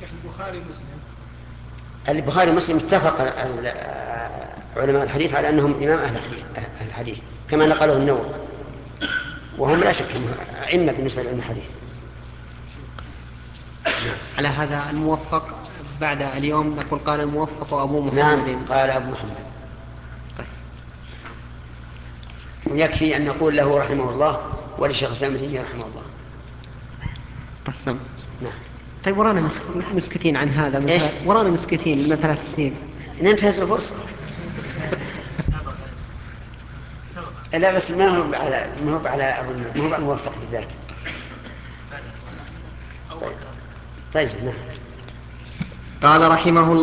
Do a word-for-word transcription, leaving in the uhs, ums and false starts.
البخاري ومسلم البخاري ومسلم اتفق علماء الحديث على أنهم إمام أهل الحديث, أهل الحديث كما نقله النووي، وهم لا شك أنهم أئمة بالنسبة لعلم الحديث. على هذا الموفق بعد اليوم نقول قال الموفق أبو محمد. نعم قال أبو محمد. طيب. ويكفي أن نقول له رحمه الله ولشيخ الإسلام ابن تيمية رحمه الله. تحسن. نعم. طيب ورانا مسكتين عن هذا من إيش؟ ثلاث ورانا مسكتين من ثلاث سنين. ننتهز الفرصة. لا بس ما هو على ما هو على أظن ما هو على الموفق بالذات. طيب. طيب نعم. قال رحمه الله